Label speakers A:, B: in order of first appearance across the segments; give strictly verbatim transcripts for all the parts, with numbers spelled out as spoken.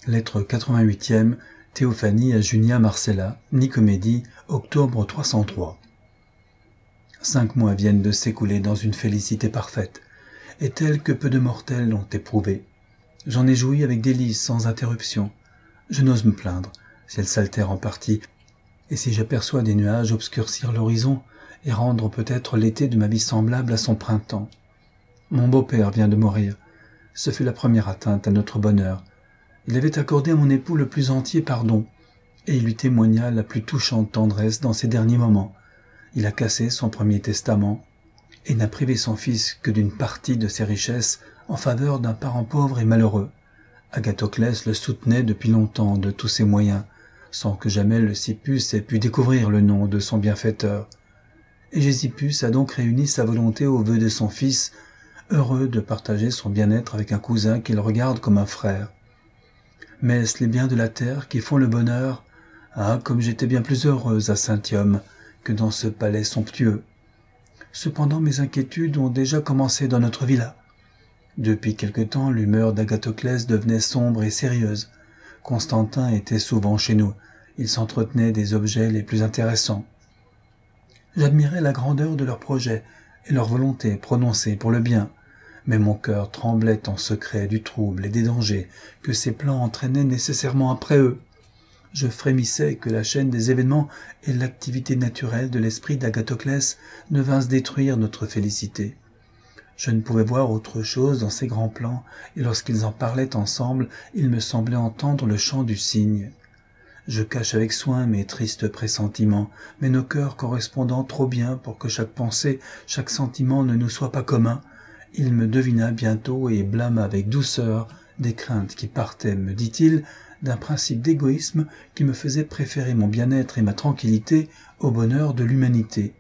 A: Lettre quatre-vingt-huitième, Théophanie à Junia Marcella, Nicomédie, octobre trois cent trois. Cinq mois viennent de s'écouler dans une félicité parfaite, et telle que peu de mortels l'ont éprouvée. J'en ai joui avec délice sans interruption. Je n'ose me plaindre, si elle s'altère en partie, et si j'aperçois des nuages obscurcir l'horizon et rendre peut-être l'été de ma vie semblable à son printemps. Mon beau-père vient de mourir. Ce fut la première atteinte à notre bonheur. Il avait accordé à mon époux le plus entier pardon, et il lui témoigna la plus touchante tendresse dans ses derniers moments. Il a cassé son premier testament, et n'a privé son fils que d'une partie de ses richesses en faveur d'un parent pauvre et malheureux. Agathoclès le soutenait depuis longtemps de tous ses moyens, sans que jamais le Sippus ait pu découvrir le nom de son bienfaiteur. Et Gésippus a donc réuni sa volonté aux vœux de son fils, heureux de partager son bien-être avec un cousin qu'il regarde comme un frère. Mais est-ce les biens de la terre qui font le bonheur? Ah, comme j'étais bien plus heureuse à Saint-Iome que dans ce palais somptueux. Cependant, mes inquiétudes ont déjà commencé dans notre villa. Depuis quelque temps, l'humeur d'Agathoclès devenait sombre et sérieuse. Constantin était souvent chez nous. Il s'entretenait des objets les plus intéressants. J'admirais la grandeur de leurs projets et leur volonté prononcée pour le bien, mais mon cœur tremblait en secret du trouble et des dangers que ces plans entraînaient nécessairement après eux. Je frémissais que la chaîne des événements et l'activité naturelle de l'esprit d'Agathoclès ne vinssent détruire notre félicité. Je ne pouvais voir autre chose dans ces grands plans, et lorsqu'ils en parlaient ensemble, il me semblait entendre le chant du cygne. Je cache avec soin mes tristes pressentiments, mais nos cœurs correspondant trop bien pour que chaque pensée, chaque sentiment ne nous soit pas commun, il me devina bientôt et blâma avec douceur des craintes qui partaient, me dit-il, d'un principe d'égoïsme qui me faisait préférer mon bien-être et ma tranquillité au bonheur de l'humanité.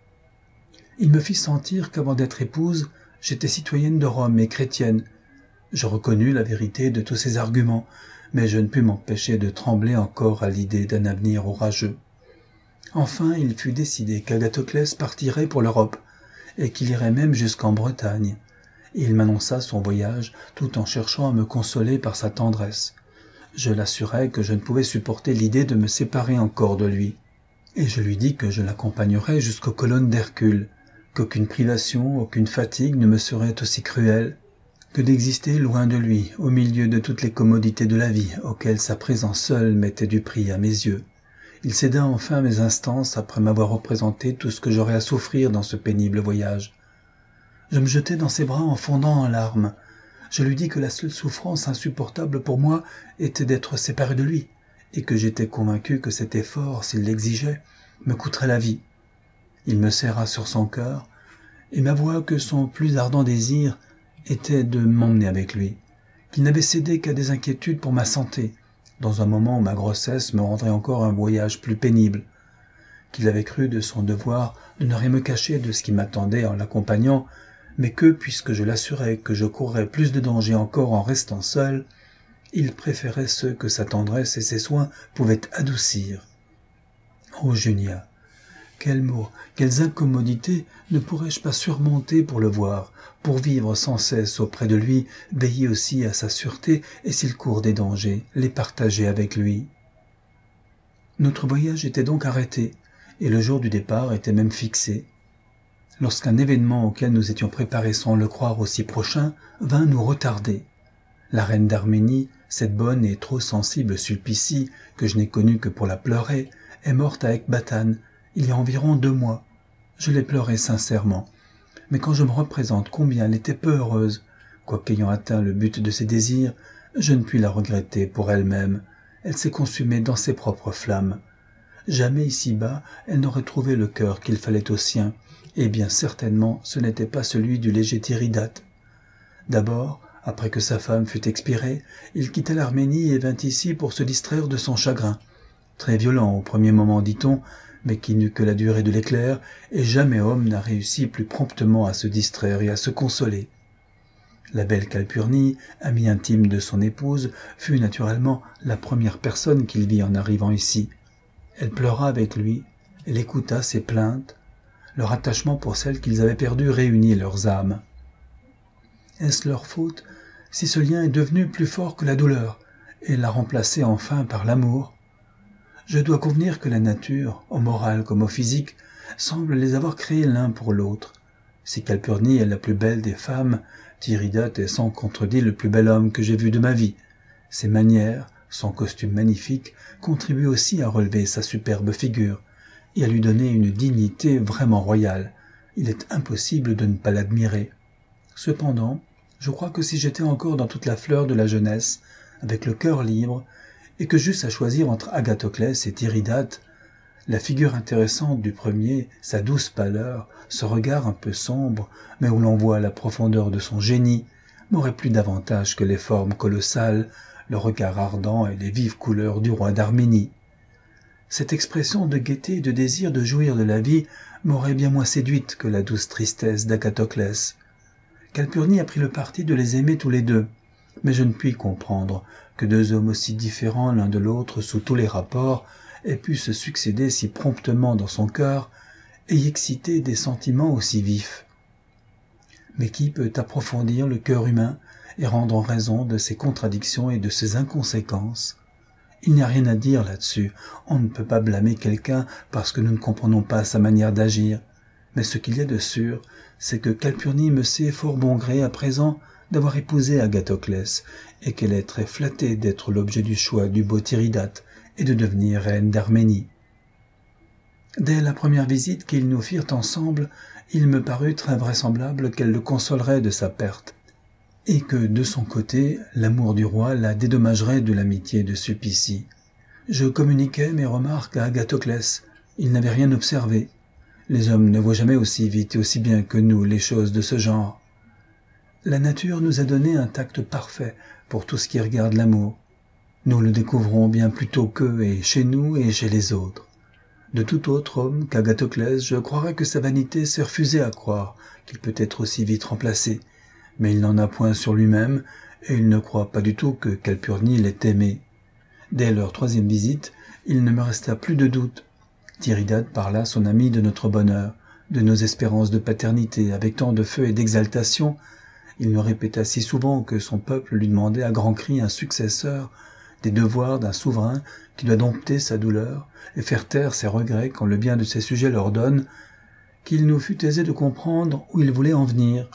A: Il me fit sentir qu'avant d'être épouse, j'étais citoyenne de Rome et chrétienne. Je reconnus la vérité de tous ces arguments, mais je ne pus m'empêcher de trembler encore à l'idée d'un avenir orageux. Enfin, il fut décidé qu'Agathoclès partirait pour l'Europe, et qu'il irait même jusqu'en Bretagne. Il m'annonça son voyage, tout en cherchant à me consoler par sa tendresse. Je l'assurai que je ne pouvais supporter l'idée de me séparer encore de lui, et je lui dis que je l'accompagnerais jusqu'aux colonnes d'Hercule, qu'aucune privation, aucune fatigue ne me serait aussi cruelle que d'exister loin de lui, au milieu de toutes les commodités de la vie, auxquelles sa présence seule mettait du prix à mes yeux. Il céda enfin à mes instances après m'avoir représenté tout ce que j'aurais à souffrir dans ce pénible voyage. Je me jetai dans ses bras en fondant en larmes. Je lui dis que la seule souffrance insupportable pour moi était d'être séparé de lui, et que j'étais convaincu que cet effort, s'il l'exigeait, me coûterait la vie. Il me serra sur son cœur, et m'avoua que son plus ardent désir était de m'emmener avec lui, qu'il n'avait cédé qu'à des inquiétudes pour ma santé, dans un moment où ma grossesse me rendrait encore un voyage plus pénible, qu'il avait cru de son devoir de ne rien me cacher de ce qui m'attendait en l'accompagnant, mais que, puisque je l'assurais que je courrais plus de danger encore en restant seul, il préférait ceux que sa tendresse et ses soins pouvaient adoucir. Oh Junia, quels maux, quelles incommodités ne pourrais-je pas surmonter pour le voir, pour vivre sans cesse auprès de lui, veiller aussi à sa sûreté et s'il court des dangers, les partager avec lui. Notre voyage était donc arrêté, et le jour du départ était même fixé, lorsqu'un événement auquel nous étions préparés sans le croire aussi prochain vint nous retarder. La reine d'Arménie, cette bonne et trop sensible Sulpicie, que je n'ai connue que pour la pleurer, est morte à Ecbatane, il y a environ deux mois. Je l'ai pleurée sincèrement, mais quand je me représente combien elle était peu heureuse, quoiqu'ayant atteint le but de ses désirs, je ne puis la regretter pour elle-même. Elle s'est consumée dans ses propres flammes. Jamais ici-bas elle n'aurait trouvé le cœur qu'il fallait au sien, et bien certainement ce n'était pas celui du léger Tiridate. D'abord, après que sa femme fut expirée, il quitta l'Arménie et vint ici pour se distraire de son chagrin, très violent au premier moment, dit-on, mais qui n'eut que la durée de l'éclair, et jamais homme n'a réussi plus promptement à se distraire et à se consoler. La belle Calpurnie, amie intime de son épouse, fut naturellement la première personne qu'il vit en arrivant ici. Elle pleura avec lui, elle écouta ses plaintes. Leur attachement pour celle qu'ils avaient perdue réunit leurs âmes. Est-ce leur faute si ce lien est devenu plus fort que la douleur, et l'a remplacé enfin par l'amour. Je dois convenir que la nature, au moral comme au physique, semble les avoir créés l'un pour l'autre. Si Calpurnie est la plus belle des femmes, Tiridate est sans contredit le plus bel homme que j'ai vu de ma vie. Ses manières, son costume magnifique, contribuent aussi à relever sa superbe figure et à lui donner une dignité vraiment royale. Il est impossible de ne pas l'admirer. Cependant, je crois que si j'étais encore dans toute la fleur de la jeunesse, avec le cœur libre, et que j'eusse à choisir entre Agathoclès et Tiridate, la figure intéressante du premier, sa douce pâleur, ce regard un peu sombre, mais où l'on voit la profondeur de son génie, m'aurait plu davantage que les formes colossales, le regard ardent et les vives couleurs du roi d'Arménie. Cette expression de gaieté et de désir de jouir de la vie m'aurait bien moins séduite que la douce tristesse d'Agathoclès. Calpurnie a pris le parti de les aimer tous les deux, mais je ne puis comprendre que deux hommes aussi différents l'un de l'autre sous tous les rapports aient pu se succéder si promptement dans son cœur et y exciter des sentiments aussi vifs. Mais qui peut approfondir le cœur humain et rendre raison de ses contradictions et de ses inconséquences? Il n'y a rien à dire là-dessus. On ne peut pas blâmer quelqu'un parce que nous ne comprenons pas sa manière d'agir. Mais ce qu'il y a de sûr, c'est que Calpurnie me sait fort bon gré à présent d'avoir épousé Agathoclès et qu'elle est très flattée d'être l'objet du choix du beau Tiridate et de devenir reine d'Arménie. Dès la première visite qu'ils nous firent ensemble, il me parut très vraisemblable qu'elle le consolerait de sa perte, et que, de son côté, l'amour du roi la dédommagerait de l'amitié de Sulpicie. Je communiquai mes remarques à Agathoclès. Il n'avait rien observé. Les hommes ne voient jamais aussi vite et aussi bien que nous les choses de ce genre. La nature nous a donné un tact parfait pour tout ce qui regarde l'amour. Nous le découvrons bien plus tôt qu'eux, et chez nous et chez les autres. De tout autre homme qu'Agathoclès, je croirais que sa vanité s'est refusée à croire qu'il peut être aussi vite remplacé, mais il n'en a point sur lui-même, et il ne croit pas du tout que Calpurnie l'ait aimé. Dès leur troisième visite, il ne me resta plus de doute. Tiridate parla son ami de notre bonheur, de nos espérances de paternité, avec tant de feu et d'exaltation. Il nous répéta si souvent que son peuple lui demandait à grands cris un successeur, des devoirs d'un souverain qui doit dompter sa douleur et faire taire ses regrets quand le bien de ses sujets leur donne, qu'il nous fut aisé de comprendre où il voulait en venir.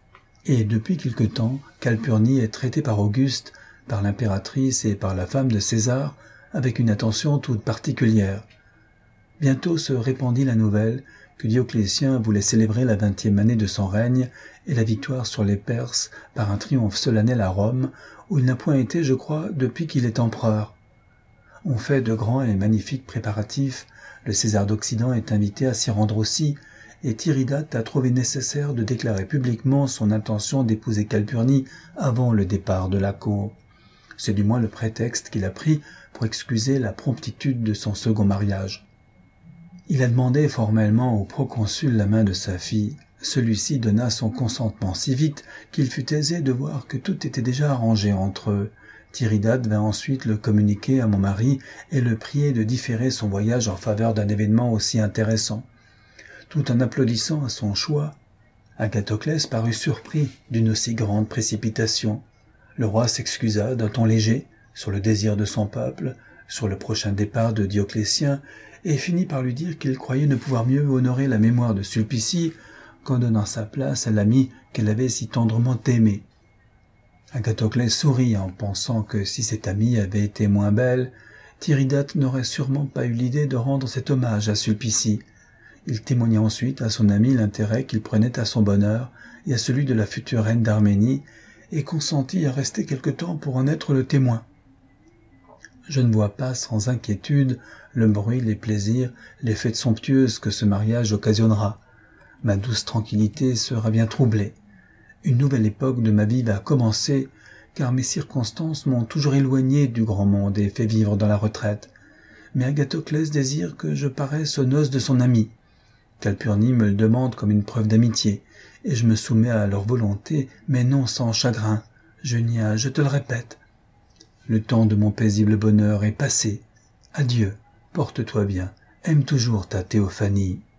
A: Et depuis quelque temps, Calpurnie est traitée par Auguste, par l'impératrice et par la femme de César avec une attention toute particulière. Bientôt se répandit la nouvelle que Dioclétien voulait célébrer la vingtième année de son règne et la victoire sur les Perses par un triomphe solennel à Rome, où il n'a point été, je crois, depuis qu'il est empereur. On fait de grands et magnifiques préparatifs, le César d'Occident est invité à s'y rendre aussi, et Tiridate a trouvé nécessaire de déclarer publiquement son intention d'épouser Calpurnie avant le départ de la cour. C'est du moins le prétexte qu'il a pris pour excuser la promptitude de son second mariage. Il a demandé formellement au proconsul la main de sa fille. Celui-ci donna son consentement si vite qu'il fut aisé de voir que tout était déjà arrangé entre eux. Tiridate vint ensuite le communiquer à mon mari et le prier de différer son voyage en faveur d'un événement aussi intéressant. Tout en applaudissant à son choix, Agathoclès parut surpris d'une aussi grande précipitation. Le roi s'excusa d'un ton léger sur le désir de son peuple, sur le prochain départ de Dioclétien, et finit par lui dire qu'il croyait ne pouvoir mieux honorer la mémoire de Sulpicie qu'en donnant sa place à l'amie qu'elle avait si tendrement aimée. Agathoclès sourit en pensant que si cette amie avait été moins belle, Tiridate n'aurait sûrement pas eu l'idée de rendre cet hommage à Sulpicie. Il témoigna ensuite à son ami l'intérêt qu'il prenait à son bonheur et à celui de la future reine d'Arménie, et consentit à rester quelque temps pour en être le témoin. Je ne vois pas sans inquiétude le bruit, les plaisirs, les fêtes somptueuses que ce mariage occasionnera. Ma douce tranquillité sera bien troublée. Une nouvelle époque de ma vie va commencer, car mes circonstances m'ont toujours éloigné du grand monde et fait vivre dans la retraite. Mais Agathoclès désire que je paraisse aux noces de son ami. Calpurnie me le demande comme une preuve d'amitié, et je me soumets à leur volonté, mais non sans chagrin. Junia, je te le répète, le temps de mon paisible bonheur est passé. Adieu, porte-toi bien, aime toujours ta Théophanie.